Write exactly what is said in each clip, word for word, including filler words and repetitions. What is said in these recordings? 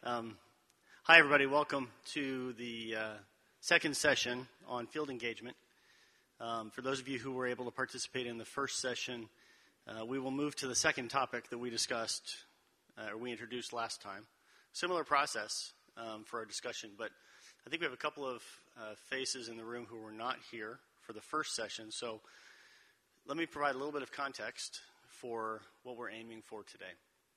Um, hi, everybody. Welcome to the uh, second session on field engagement. Um, for those of you who were able to participate in the first session, uh, we will move to the second topic that we discussed, uh, or we introduced last time. Similar process um, for our discussion, but I think we have a couple of uh, faces in the room who were not here for the first session, so let me provide a little bit of context for what we're aiming for today.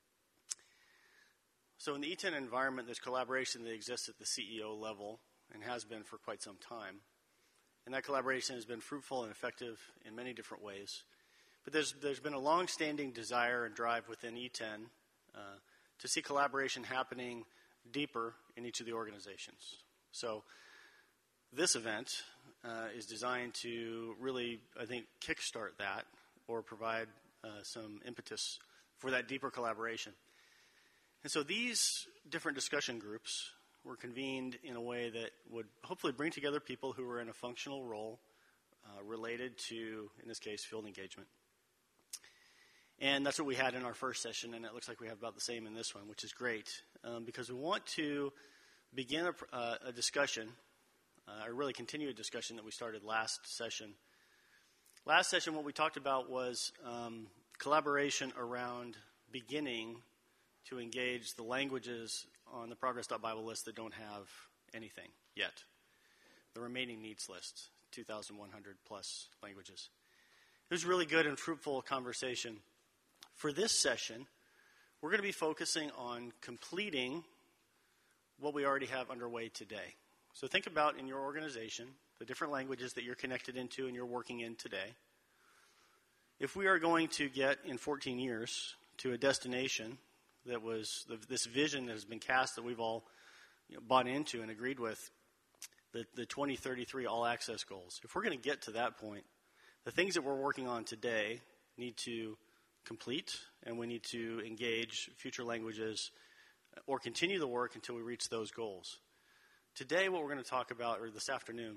So in the E ten environment, there's collaboration that exists at the C E O level and has been for quite some time. And that collaboration has been fruitful and effective in many different ways. But there's there's been a long-standing desire and drive within E ten uh, to see collaboration happening deeper in each of the organizations. So this event uh, is designed to really, I think, kickstart that or provide uh, some impetus for that deeper collaboration. And so these different discussion groups were convened in a way that would hopefully bring together people who were in a functional role uh, related to, in this case, field engagement. And that's what we had in our first session, and it looks like we have about the same in this one, which is great, um, because we want to begin a, uh, a discussion, uh, or really continue a discussion that we started last session. Last session, what we talked about was um, collaboration around beginning to engage the languages on the Progress dot Bible list that don't have anything yet. The remaining needs list, two thousand one hundred plus languages. It was a really good and fruitful conversation. For this session, we're going to be focusing on completing what we already have underway today. So think about in your organization, the different languages that you're connected into and you're working in today. If we are going to get in fourteen years to a destination that was the, this vision that has been cast that we've all you know, bought into and agreed with, the, the twenty thirty-three all-access goals. If we're going to get to that point, the things that we're working on today need to complete, and we need to engage future languages or continue the work until we reach those goals. Today, what we're going to talk about, or this afternoon,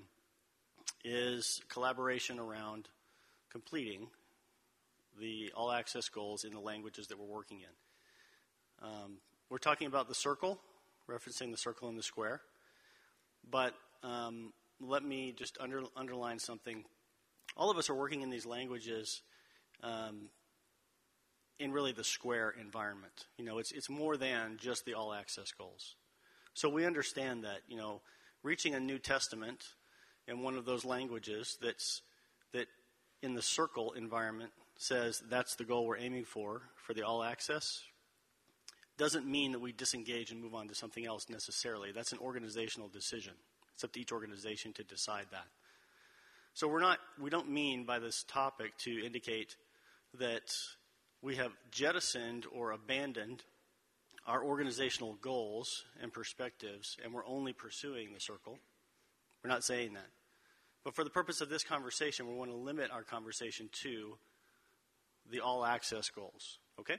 is collaboration around completing the all-access goals in the languages that we're working in. Um, we're talking about the circle, referencing the circle and the square. But um, let me just under, underline something. All of us are working in these languages um, in really the square environment. You know, it's it's more than just the all-access goals. So we understand that, you know, reaching a New Testament in one of those languages that's that in the circle environment says that's the goal we're aiming for, for the all-access, doesn't mean that we disengage and move on to something else necessarily. That's an organizational decision. It's up to each organization to decide that. So we're not, we don't mean by this topic to indicate that we have jettisoned or abandoned our organizational goals and perspectives and we're only pursuing the circle. We're not saying that. But for the purpose of this conversation, we want to limit our conversation to the all-access goals. Okay?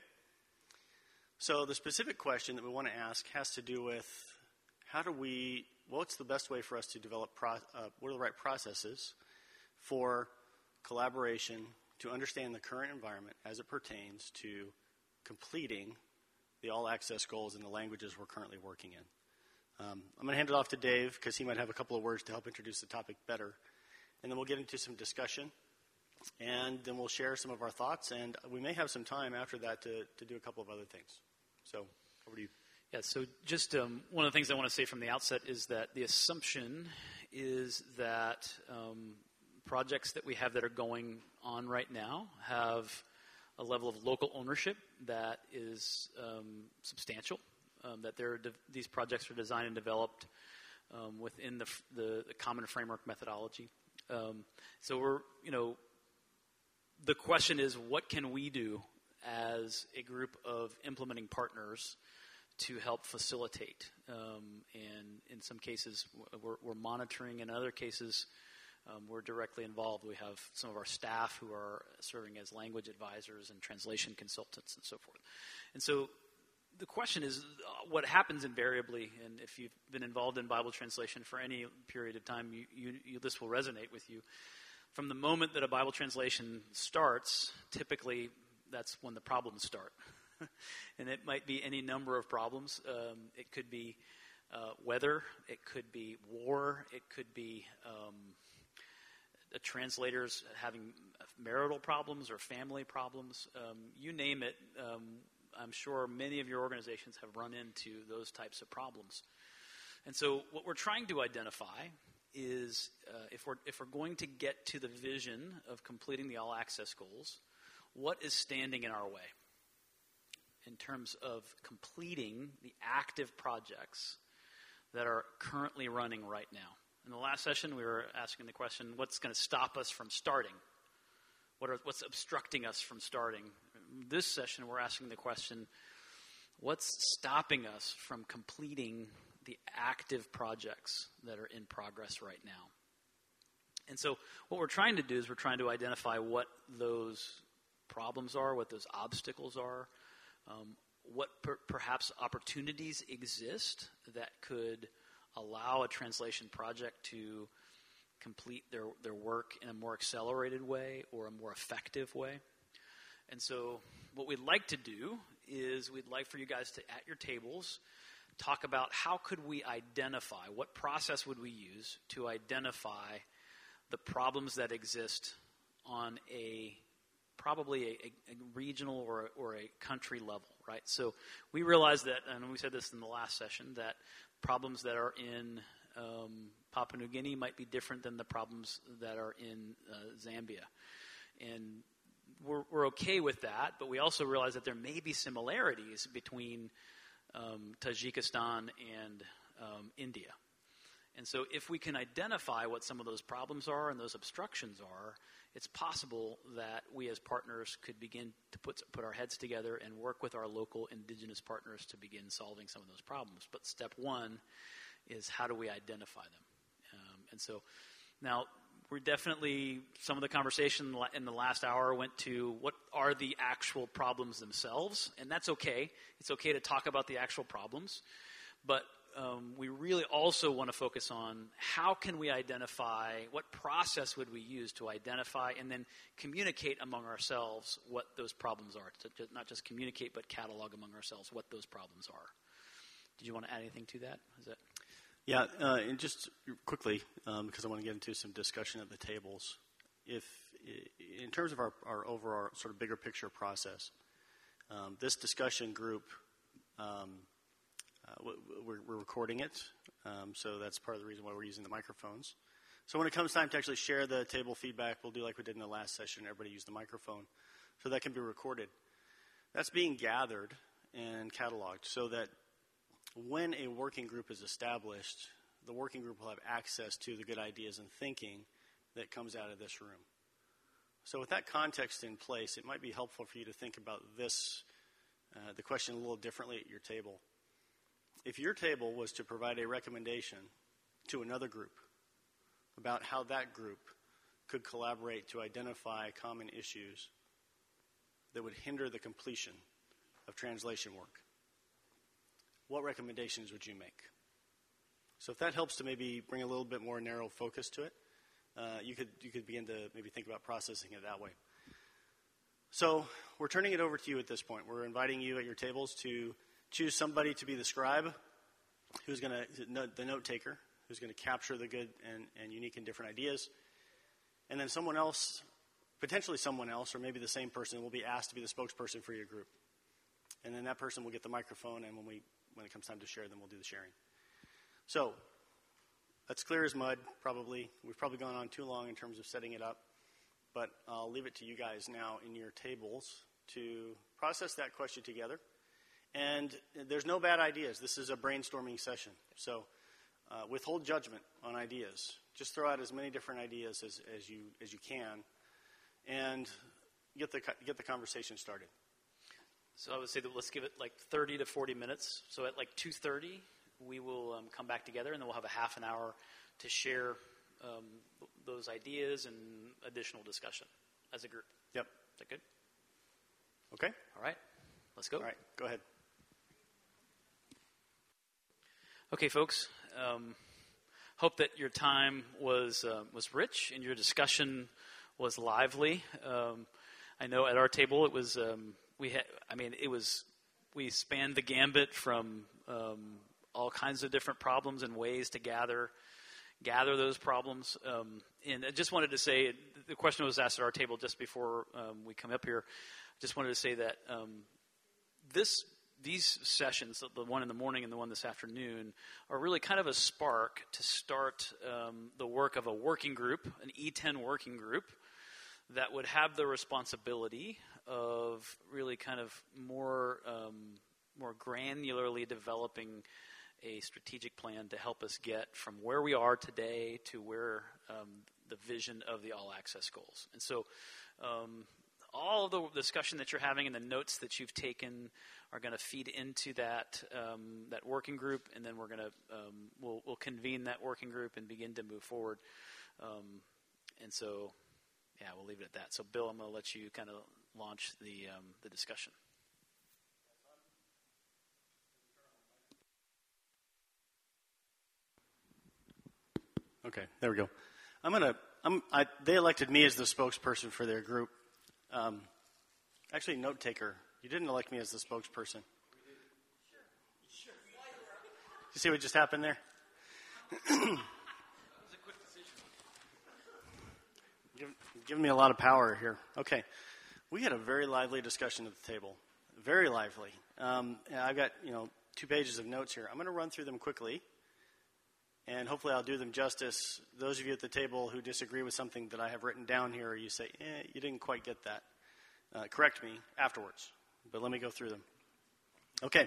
So the specific question that we want to ask has to do with how do we, what's the best way for us to develop, pro, uh, what are the right processes for collaboration to understand the current environment as it pertains to completing the all-access goals in the languages we're currently working in. Um, I'm going to hand it off to Dave because he might have a couple of words to help introduce the topic better. And then we'll get into some discussion. And then we'll share some of our thoughts. And we may have some time after that to, to do a couple of other things. So, over to you. Yeah, so just um, one of the things I want to say from the outset is that the assumption is that um, projects that we have that are going on right now have a level of local ownership that is um, substantial, um, that they're de- these projects are designed and developed um, within the, f- the, the common framework methodology. Um, so we're, you know, the question is, what can we do as a group of implementing partners to help facilitate? Um, and in some cases, we're, we're monitoring. In other cases, um, we're directly involved. We have some of our staff who are serving as language advisors and translation consultants and so forth. And so the question is, what happens invariably, and if you've been involved in Bible translation for any period of time, you, you, you, this will resonate with you. From the moment that a Bible translation starts, typically that's when the problems start. and it might be any number of problems. Um, it could be uh, weather, it could be war, it could be um, the translators having marital problems or family problems. Um, you name it. Um, I'm sure many of your organizations have run into those types of problems. And so what we're trying to identify is uh, if we're if we're going to get to the vision of completing the all access goals, what is standing in our way in terms of completing the active projects that are currently running right now? In the last session, we were asking the question, what's going to stop us from starting? What are, what's obstructing us from starting? This session, we're asking the question, what's stopping us from completing the active projects that are in progress right now? And so what we're trying to do is we're trying to identify what those problems are, what those obstacles are, um, what per- perhaps opportunities exist that could allow a translation project to complete their, their work in a more accelerated way or a more effective way. And so what we'd like to do is we'd like for you guys to, at your tables, talk about how could we identify, what process would we use to identify the problems that exist on a probably a, a regional or a, or a country level, right? So we realize that, and we said this in the last session, that problems that are in um, Papua New Guinea might be different than the problems that are in uh, Zambia. And we're, we're okay with that, but we also realize that there may be similarities between um, Tajikistan and um, India. And so if we can identify what some of those problems are and those obstructions are, it's possible that we as partners could begin to put put our heads together and work with our local indigenous partners to begin solving some of those problems. But step one is how do we identify them? Um, and so now we're definitely, some of the conversation in the last hour went to what are the actual problems themselves, and that's okay. It's okay to talk about the actual problems, but Um, we really also want to focus on how can we identify, what process would we use to identify and then communicate among ourselves what those problems are. To, to not just communicate, but catalog among ourselves what those problems are. Did you want to add anything to that? Is that? Yeah, uh, and just quickly, um, because I want to get into some discussion at the tables. If, in terms of our, our overall sort of bigger picture process, um, this discussion group, um, Uh, we're, we're recording it, um, so that's part of the reason why we're using the microphones. So when it comes time to actually share the table feedback, we'll do like we did in the last session. Everybody use the microphone, so that can be recorded. That's being gathered and cataloged so that when a working group is established, the working group will have access to the good ideas and thinking that comes out of this room. So with that context in place, it might be helpful for you to think about this, uh, the question a little differently at your table. If your table was to provide a recommendation to another group about how that group could collaborate to identify common issues that would hinder the completion of translation work, what recommendations would you make? So if that helps to maybe bring a little bit more narrow focus to it, uh, you could you could begin to maybe think about processing it that way. So we're turning it over to you at this point. We're inviting you at your tables to choose somebody to be the scribe, who's going to, the note taker, who's going to capture the good and, and unique and different ideas. And then someone else, potentially someone else, or maybe the same person, will be asked to be the spokesperson for your group. And then that person will get the microphone, and when we when it comes time to share, then we'll do the sharing. So that's clear as mud, probably. We've probably gone on too long in terms of setting it up. But I'll leave it to you guys now in your tables to process that question together. And there's no bad ideas. This is a brainstorming session. So uh, withhold judgment on ideas. Just throw out as many different ideas as, as you as you can, and get the get the conversation started. So I would say that let's give it like thirty to forty minutes. So at like two thirty, we will um, come back together, and then we'll have a half an hour to share um, those ideas and additional discussion as a group. Yep. Is that good? Okay. All right. Let's go. All right. Go ahead. Okay, folks. Um, hope that your time was uh, was rich and your discussion was lively. Um, I know at our table it was. Um, we had. I mean, it was we spanned the gambit from um, all kinds of different problems and ways to gather gather those problems. Um, and I just wanted to say, the question was asked at our table just before um, we come up here. I just wanted to say that um, this these sessions, the one in the morning and the one this afternoon, are really kind of a spark to start um, the work of a working group, an E ten working group, that would have the responsibility of really kind of more um, more granularly developing a strategic plan to help us get from where we are today to where um, the vision of the All Access goals. And so um, all of the discussion that you're having and the notes that you've taken are going to feed into that um, that working group, and then we're going to um, we'll, we'll convene that working group and begin to move forward. Um, and so, yeah, we'll leave it at that. So, Bill, I'm going to let you kind of launch the um, the discussion. Okay, there we go. I'm gonna. I'm. I, they elected me as the spokesperson for their group. Um, actually, note taker. You didn't elect me as the spokesperson. You see what just happened there? Give, giving me a lot of power here. Okay, we had a very lively discussion at the table. Very lively. Um, and I've got you know two pages of notes here. I'm going to run through them quickly. And hopefully I'll do them justice. Those of you at the table who disagree with something that I have written down here, or you say, eh, you didn't quite get that, uh, correct me afterwards. But let me go through them. Okay.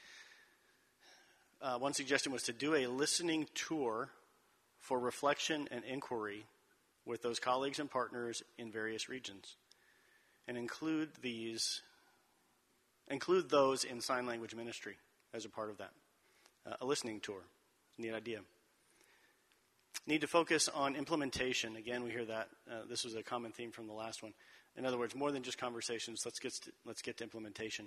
Uh, one suggestion was to do a listening tour for reflection and inquiry with those colleagues and partners in various regions. And include these, include those in sign language ministry as a part of that. Uh, a listening tour. Neat idea. Need to focus on implementation. Again, we hear that. Uh, this was a common theme from the last one. In other words, more than just conversations, let's get to, let's get to implementation.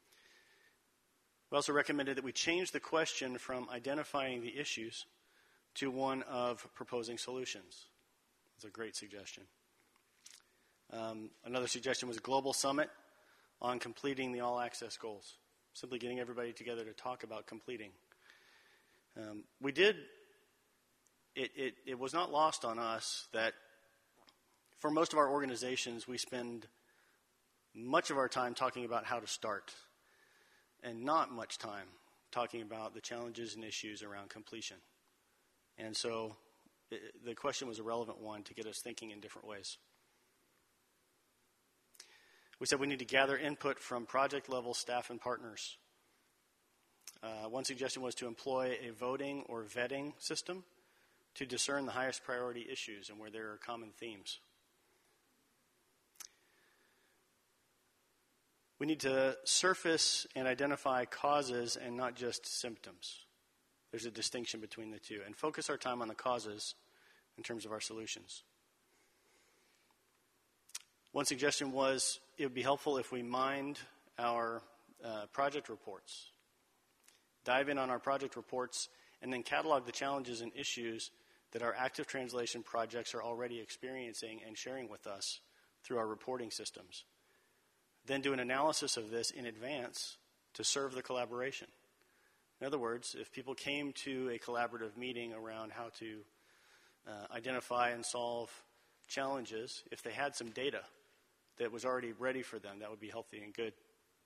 We also recommended that we change the question from identifying the issues to one of proposing solutions. That's a great suggestion. Um, another suggestion was a global summit on completing the All Access goals. Simply getting everybody together to talk about completing. Um, we did, it, it, it was not lost on us that for most of our organizations, we spend much of our time talking about how to start and not much time talking about the challenges and issues around completion. And so it, the question was a relevant one to get us thinking in different ways. We said we need to gather input from project level staff and partners. Uh, one suggestion was to employ a voting or vetting system to discern the highest priority issues and where there are common themes. We need to surface and identify causes and not just symptoms. There's a distinction between the two. And focus our time on the causes in terms of our solutions. One suggestion was it would be helpful if we mined our uh, project reports. Dive in on our project reports and then catalog the challenges and issues that our active translation projects are already experiencing and sharing with us through our reporting systems. Then do an analysis of this in advance to serve the collaboration. In other words, if people came to a collaborative meeting around how to uh, identify and solve challenges, if they had some data that was already ready for them, that would be healthy and good.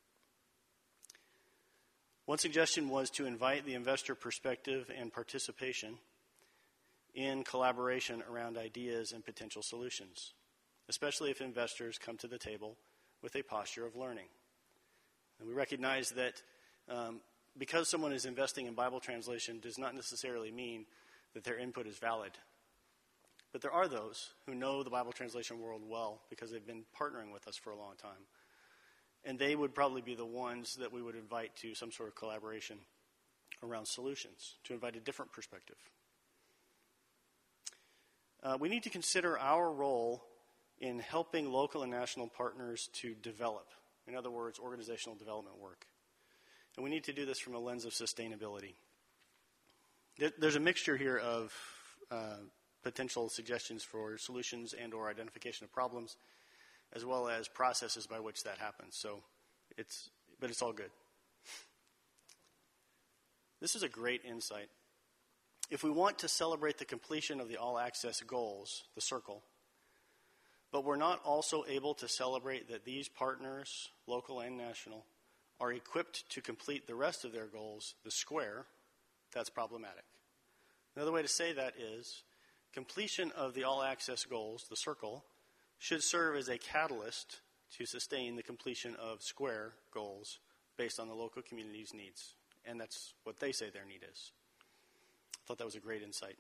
One suggestion was to invite the investor perspective and participation in collaboration around ideas and potential solutions, especially if investors come to the table with a posture of learning. And we recognize that um, because someone is investing in Bible translation does not necessarily mean that their input is valid. But there are those who know the Bible translation world well because they've been partnering with us for a long time. And they would probably be the ones that we would invite to some sort of collaboration around solutions, to invite a different perspective. Uh, we need to consider our role in helping local and national partners to develop. In other words, organizational development work. And we need to do this from a lens of sustainability. There's a mixture here of uh, potential suggestions for solutions and or identification of problems, as well as processes by which that happens. So it's, but it's all good. This is a great insight. If we want to celebrate the completion of the All Access goals, the circle, but we're not also able to celebrate that these partners, local and national, are equipped to complete the rest of their goals, the square, that's problematic. Another way to say that is completion of the All Access goals, the circle, should serve as a catalyst to sustain the completion of square goals based on the local community's needs. And that's what they say their need is. I thought that was a great insight.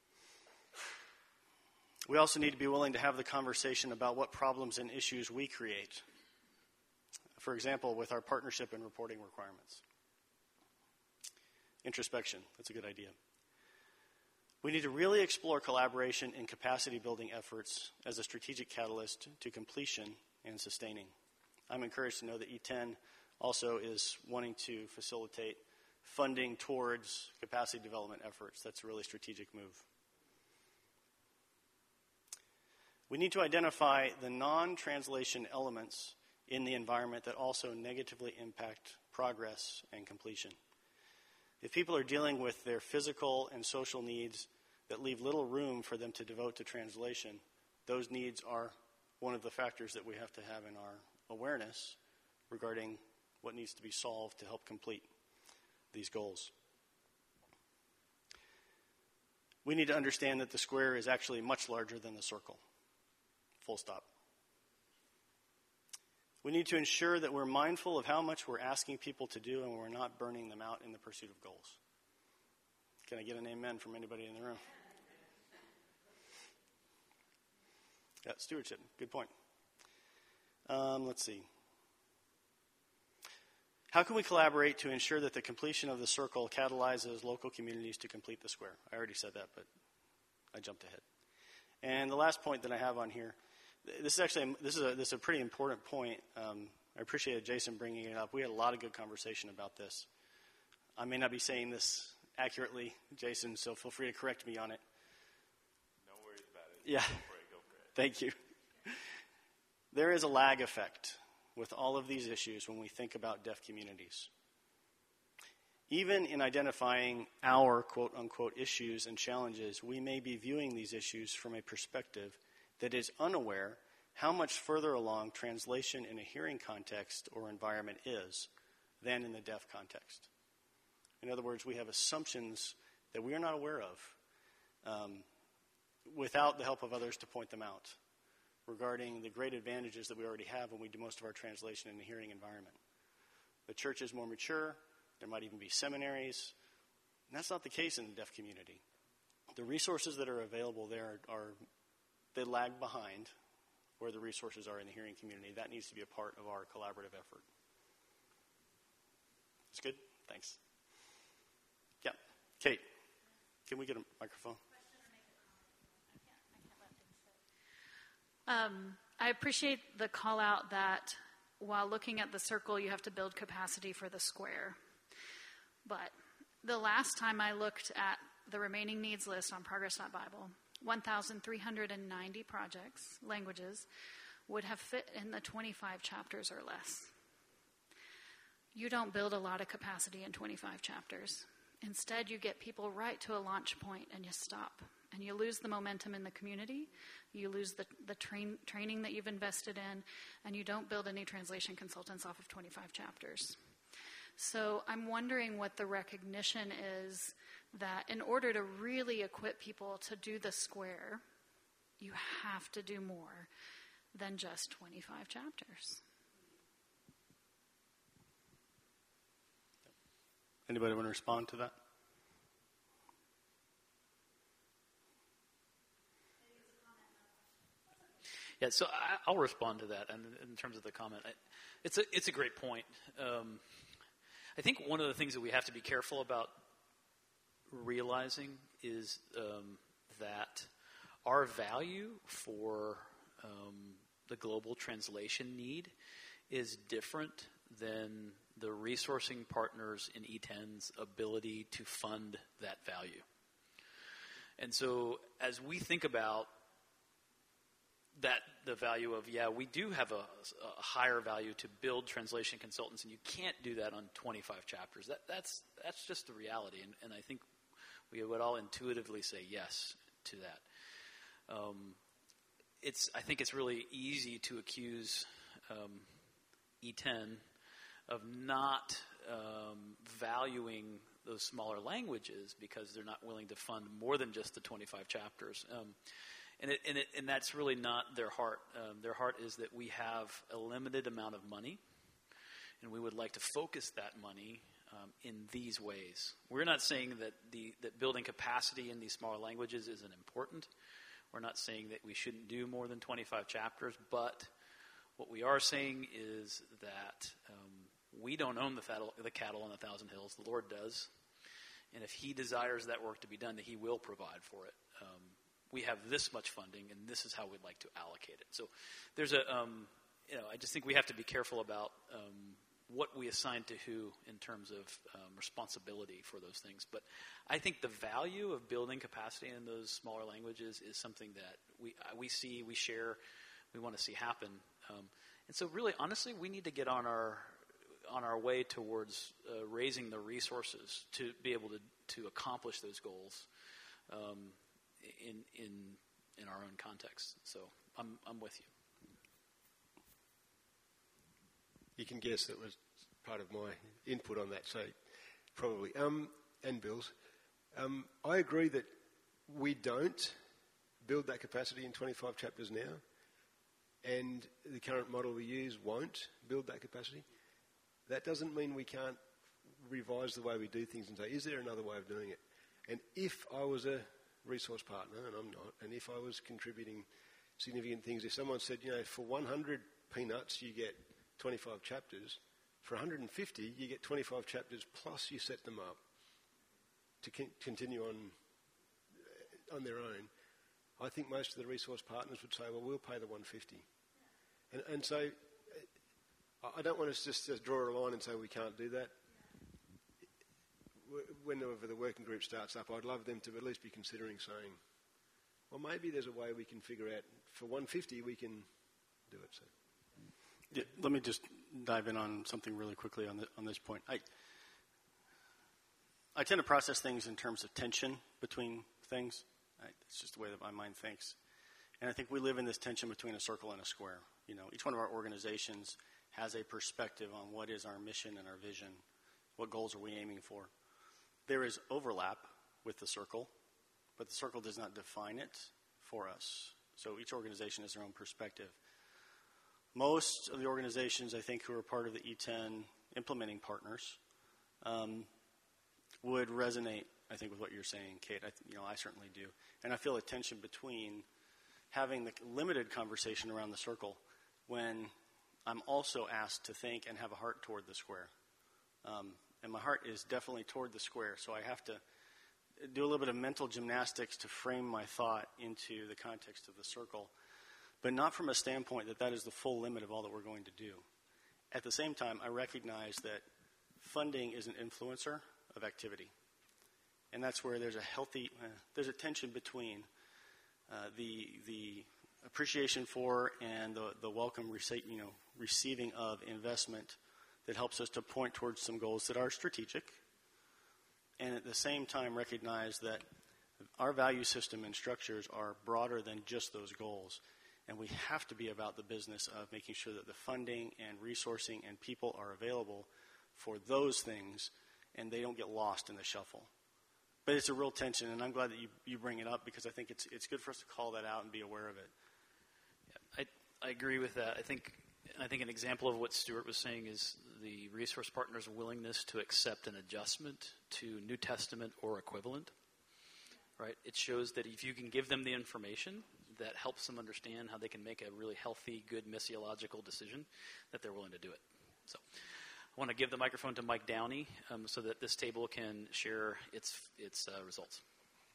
We also need to be willing to have the conversation about what problems and issues we create. For example, with our partnership and reporting requirements. Introspection, that's a good idea. We need to really explore collaboration and capacity building efforts as a strategic catalyst to completion and sustaining. I'm encouraged to know that E ten also is wanting to facilitate funding towards capacity development efforts. That's a really strategic move. We need to identify the non-translation elements in the environment that also negatively impact progress and completion. If people are dealing with their physical and social needs that leave little room for them to devote to translation, those needs are one of the factors that we have to have in our awareness regarding what needs to be solved to help complete these goals. We need to understand that the square is actually much larger than the circle. Full stop. We need to ensure that we're mindful of how much we're asking people to do and we're not burning them out in the pursuit of goals. Can I get an amen from anybody in the room? Yeah, stewardship. Good point. Um, let's see. How can we collaborate to ensure that the completion of the circle catalyzes local communities to complete the square? I already said that, but I jumped ahead. And the last point that I have on here, this is actually this is a, this is a pretty important point. Um, I appreciated Jason bringing it up. We had a lot of good conversation about this. I may not be saying this accurately, Jason, so feel free to correct me on it. No worries about it. Yeah. Go for it, go for it. Thank you. There is a lag effect with all of these issues when we think about deaf communities. Even in identifying our quote-unquote issues and challenges, we may be viewing these issues from a perspective that is unaware how much further along translation in a hearing context or environment is than in the deaf context. In other words, we have assumptions that we are not aware of um, without the help of others to point them out regarding the great advantages that we already have when we do most of our translation in a hearing environment. The church is more mature. There might even be seminaries. And that's not the case in the deaf community. The resources that are available there are, are they lag behind where the resources are in the hearing community. That needs to be a part of our collaborative effort. That's good? Thanks. Yeah. Kate, can we get a microphone? Um, I appreciate the call out that while looking at the circle, you have to build capacity for the square. But the last time I looked at the remaining needs list on Progress dot Bible, one thousand three hundred ninety projects, languages, would have fit in the twenty-five chapters or less. You don't build a lot of capacity in twenty-five chapters. Instead, you get people right to a launch point and you stop. And you lose the momentum in the community, you lose the, the train, training that you've invested in, and you don't build any translation consultants off of twenty-five chapters. So I'm wondering what the recognition is that in order to really equip people to do the square, you have to do more than just twenty-five chapters. Anybody want to respond to that? Yeah, so I, I'll respond to that. And in terms of the comment, I, it's a it's a great point. Um, I think one of the things that we have to be careful about realizing is um, that our value for um, the global translation need is different than the resourcing partners in E ten's ability to fund that value. And so as we think about that the value of, yeah, we do have a, a higher value to build translation consultants, and you can't do that on twenty-five chapters. That, that's that's just the reality, and, and I think we would all intuitively say yes to that. Um, it's I think it's really easy to accuse um, E ten of not um, valuing those smaller languages because they're not willing to fund more than just the twenty-five chapters. Um, And, it, and, it, and that's really not their heart. Um, their heart is that we have a limited amount of money, and we would like to focus that money um, in these ways. We're not saying that the that building capacity in these smaller languages isn't important. We're not saying that we shouldn't do more than twenty-five chapters, but what we are saying is that um, we don't own the, fattle, the cattle on a thousand hills. The Lord does. And if He desires that work to be done, that He will provide for it. Um, we have this much funding, and this is how we'd like to allocate it. So there's a, um, you know, I just think we have to be careful about um, what we assign to who in terms of um, responsibility for those things. But I think the value of building capacity in those smaller languages is something that we uh, we see, we share, we want to see happen. Um, and so really, honestly, we need to get on our on our way towards uh, raising the resources to be able to, to accomplish those goals. Um, in in in our own context. So I'm I'm with you. You can guess that was part of my input on that, so probably. Um, and Bill's. Um, I agree that we don't build that capacity in twenty-five chapters now, and the current model we use won't build that capacity. That doesn't mean we can't revise the way we do things and say, is there another way of doing it? And if I was a resource partner, and I'm not, and if I was contributing significant things, if someone said, you know, for one hundred peanuts you get twenty-five chapters, for one hundred fifty you get twenty-five chapters plus you set them up to con- continue on on their own, I think most of the resource partners would say, well, we'll pay the one hundred fifty. And, and so I don't want us just to draw a line and say we can't do that. Whenever the working group starts up, I'd love them to at least be considering saying, well, maybe there's a way we can figure out for one hundred fifty we can do it. So, yeah, let me just dive in on something really quickly on the, on this point. I I tend to process things in terms of tension between things. I, it's just the way that my mind thinks, and I think we live in this tension between a circle and a square. You know, each one of our organizations has a perspective on what is our mission and our vision. What goals are we aiming for? There is overlap with the circle, but the circle does not define it for us. So each organization has their own perspective. Most of the organizations, I think, who are part of the E ten implementing partners um, would resonate, I think, with what you're saying, Kate. I, you know, I certainly do. And I feel a tension between having the limited conversation around the circle when I'm also asked to think and have a heart toward the square. Um, And my heart is definitely toward the square, so I have to do a little bit of mental gymnastics to frame my thought into the context of the circle, but not from a standpoint that that is the full limit of all that we're going to do. At the same time, I recognize that funding is an influencer of activity, and that's where there's a healthy, uh, there's a tension between uh, the the appreciation for and the the welcome, rece- you know, receiving of investment that helps us to point towards some goals that are strategic, and at the same time recognize that our value system and structures are broader than just those goals, and we have to be about the business of making sure that the funding and resourcing and people are available for those things, and they don't get lost in the shuffle. But it's a real tension, and I'm glad that you, you bring it up because I think it's it's good for us to call that out and be aware of it. Yeah, I, I agree with that. I think I think an example of what Stuart was saying is the resource partner's willingness to accept an adjustment to New Testament or equivalent. Right? It shows that if you can give them the information that helps them understand how they can make a really healthy, good missiological decision, that they're willing to do it. So I want to give the microphone to Mike Downey um, so that this table can share its its uh, results.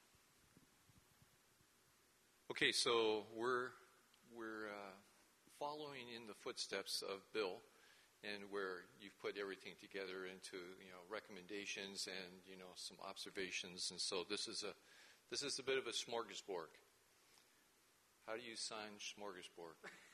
Okay, so we're we're uh, following in the footsteps of Bill, and where you've put everything together into you know recommendations and you know some observations, and so this is a this is a bit of a smorgasbord. How do you sign smorgasbord?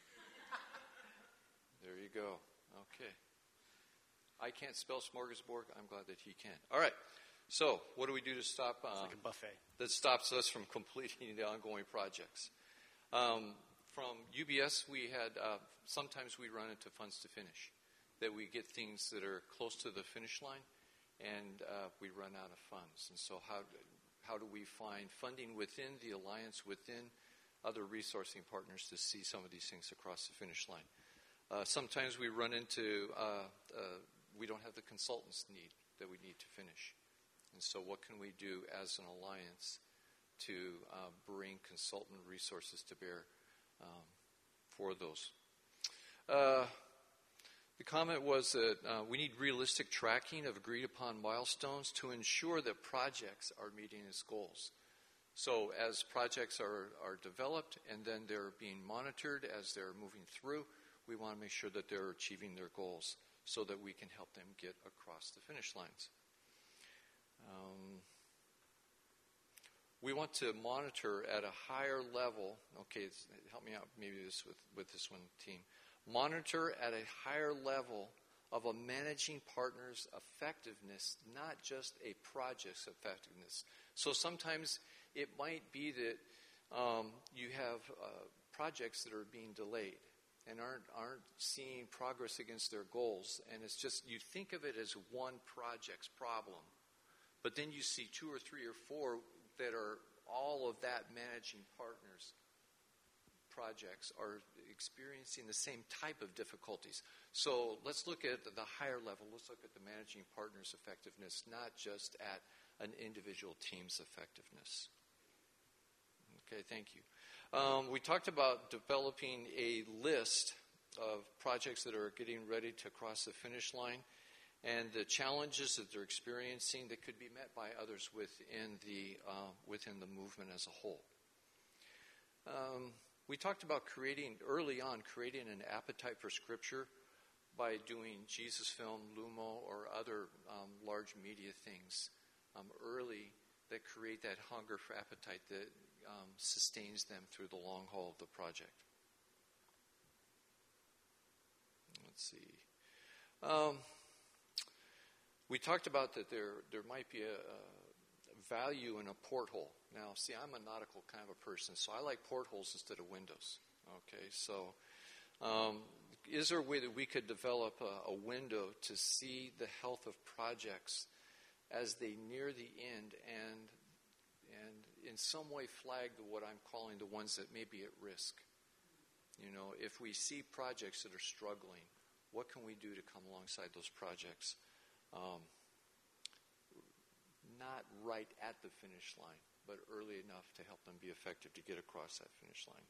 There you go. Okay. I can't spell smorgasbord. I'm glad that he can. All right. So, what do we do to stop? Um, It's like a buffet. That stops us from completing the ongoing projects. Um, from U B S, we had uh, sometimes we run into funds to finish, that we get things that are close to the finish line, and uh, we run out of funds. And so, how how do we find funding within the alliance, within other resourcing partners, to see some of these things across the finish line? Uh, sometimes we run into uh, uh, we don't have the consultants need that we need to finish. And so what can we do as an alliance to uh, bring consultant resources to bear um, for those? Uh, the comment was that uh, we need realistic tracking of agreed upon milestones to ensure that projects are meeting its goals. So as projects are, are developed and then they're being monitored as they're moving through, we want to make sure that they're achieving their goals so that we can help them get across the finish lines. Um, we want to monitor at a higher level. Okay, help me out maybe this with, with this one, team. Monitor at a higher level of a managing partner's effectiveness, not just a project's effectiveness. So sometimes it might be that um, you have uh, projects that are being delayed and aren't aren't seeing progress against their goals, and it's just you think of it as one project's problem. But then you see two or three or four that are all of that managing partners projects are experiencing the same type of difficulties. So let's look at the higher level. Let's look at the managing partner's effectiveness, not just at an individual team's effectiveness. Okay, thank you. Um, we talked about developing a list of projects that are getting ready to cross the finish line, and the challenges that they're experiencing that could be met by others within the uh, within the movement as a whole. Um, we talked about creating early on creating an appetite for Scripture by doing Jesus Film, Lumo, or other um, large media things um, early that create that hunger for appetite that um, sustains them through the long haul of the project. Let's see. Um, We talked about that there there might be a, a value in a porthole. Now, see, I'm a nautical kind of a person, so I like portholes instead of windows. Okay, so um, is there a way that we could develop a, a window to see the health of projects as they near the end and and in some way flag what I'm calling the ones that may be at risk? You know, if we see projects that are struggling, what can we do to come alongside those projects? Um, not right at the finish line, but early enough to help them be effective to get across that finish line.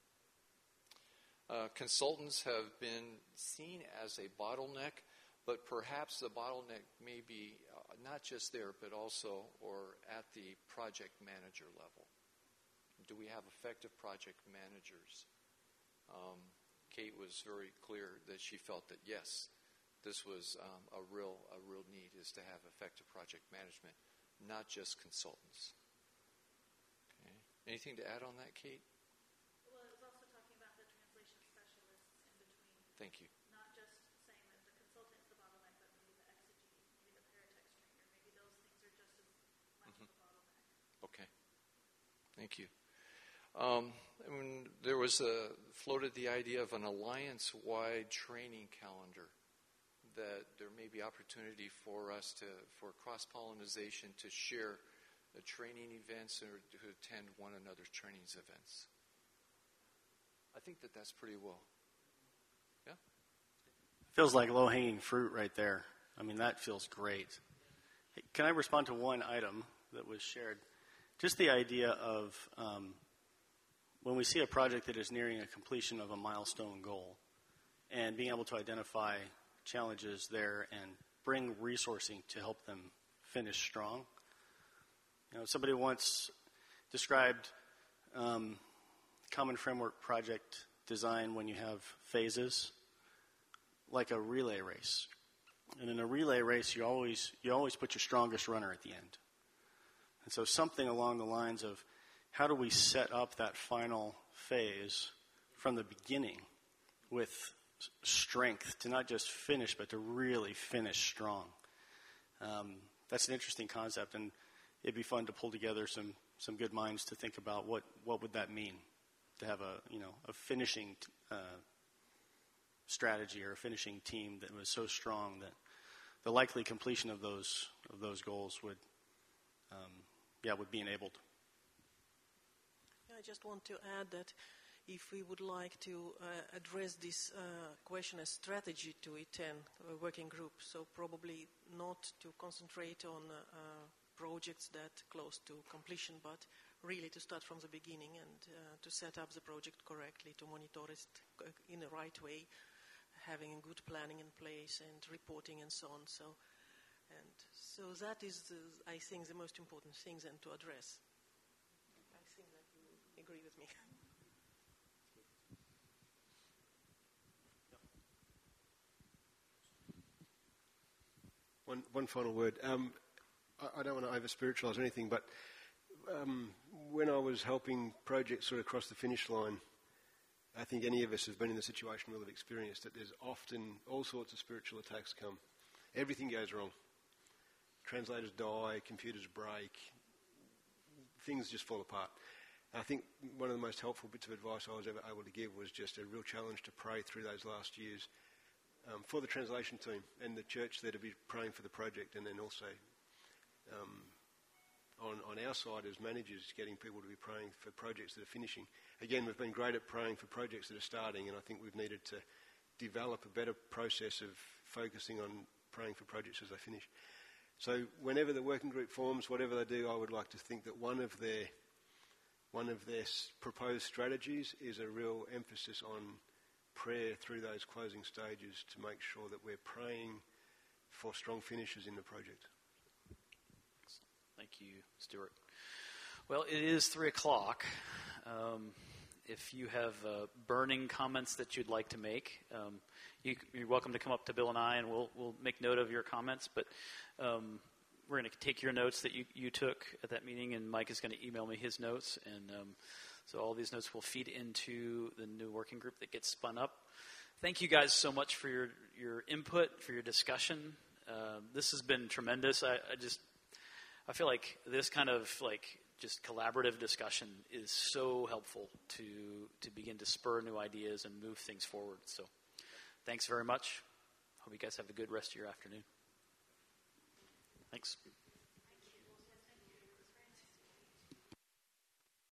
Uh, consultants have been seen as a bottleneck, but perhaps the bottleneck may be uh, not just there, but also or at the project manager level. Do we have effective project managers? Um, Kate was very clear that she felt that yes, this was um, a real a real need is to have effective project management, not just consultants. Okay. Anything to add on that, Kate? Well, it was also talking about the translation specialists in between. Thank you. Not just saying that the consultant is the bottleneck, but maybe the exegete, maybe the paratext trainer, maybe those things are just as much mm-hmm. of a bottleneck. Okay. Thank you. Um, when there was a floated the idea of an alliance-wide training calendar, that there may be opportunity for us to, for cross-pollination to share the training events or to attend one another's trainings events. I think that that's pretty well. Yeah? Feels like low-hanging fruit right there. I mean, that feels great. Hey, can I respond to one item that was shared? Just the idea of um, when we see a project that is nearing a completion of a milestone goal and being able to identify challenges there and bring resourcing to help them finish strong. You know, somebody once described um, common framework project design when you have phases like a relay race. And in a relay race, you always you always put your strongest runner at the end. And so something along the lines of how do we set up that final phase from the beginning with strength to not just finish, but to really finish strong. Um, that's an interesting concept, and it'd be fun to pull together some, some good minds to think about what, what would that mean to have a you know a finishing uh, strategy or a finishing team that was so strong that the likely completion of those of those goals would um, yeah would be enabled. I just want to add that if we would like to uh, address this uh, question as strategy to E ten uh, working group, so probably not to concentrate on uh, uh, projects that close to completion, but really to start from the beginning and uh, to set up the project correctly, to monitor it in the right way, having good planning in place and reporting and so on. So, and so that is, the, I think, the most important thing then to address. I think that you agree with me. One, one final word. Um, I, I don't want to over-spiritualize anything, but um, when I was helping projects sort of cross the finish line, I think any of us have been in the situation we'll have experienced that there's often all sorts of spiritual attacks come. Everything goes wrong. Translators die, computers break, things just fall apart. And I think one of the most helpful bits of advice I was ever able to give was just a real challenge to pray through those last years um, for the translation team and the church there to be praying for the project, and then also um, on, on our side as managers, getting people to be praying for projects that are finishing. Again, we've been great at praying for projects that are starting, and I think we've needed to develop a better process of focusing on praying for projects as they finish. So whenever the working group forms, whatever they do, I would like to think that one of their one of their proposed strategies is a real emphasis on prayer through those closing stages to make sure that we're praying for strong finishes in the project. Thank you, Stuart. Well, it is three o'clock. Um, if you have uh, burning comments that you'd like to make, um, you, you're welcome to come up to Bill and I, and we'll we'll make note of your comments. But um, we're going to take your notes that you, you took at that meeting, and Mike is going to email me his notes, and um, so all these notes will feed into the new working group that gets spun up. Thank you guys so much for your your input, for your discussion. Uh, this has been tremendous. I, I just I feel like this kind of like just collaborative discussion is so helpful to to begin to spur new ideas and move things forward. So thanks very much. Hope you guys have a good rest of your afternoon. Thanks.